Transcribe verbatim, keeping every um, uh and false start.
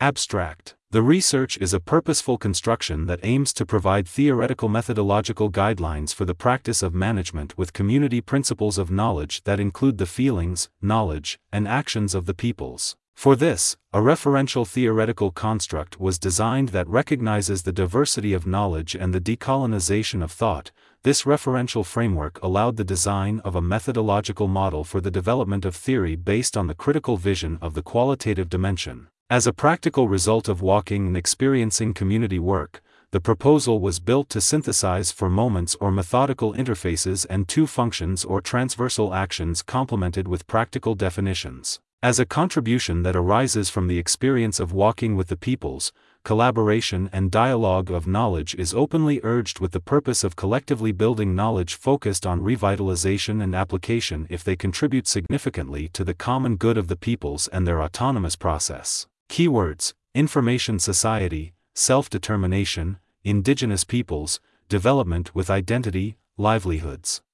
Abstract. The research is a purposeful construction that aims to provide theoretical methodological guidelines for the practice of management with community principles of knowledge that include the feelings, knowledge, and actions of the peoples. For this, a referential theoretical construct was designed that recognizes the diversity of knowledge and the decolonization of thought. This referential framework allowed the design of a methodological model for the development of theory based on the critical vision of the qualitative dimension. As a practical result of walking and experiencing community work, the proposal was built to synthesize four moments or methodical interfaces and two functions or transversal actions complemented with practical definitions. As a contribution that arises from the experience of walking with the peoples, collaboration and dialogue of knowledge is openly urged with the purpose of collectively building knowledge focused on revitalization and application if they contribute significantly to the common good of the peoples and their autonomous process. Keywords: information society, self-determination, indigenous peoples, development with identity, livelihoods.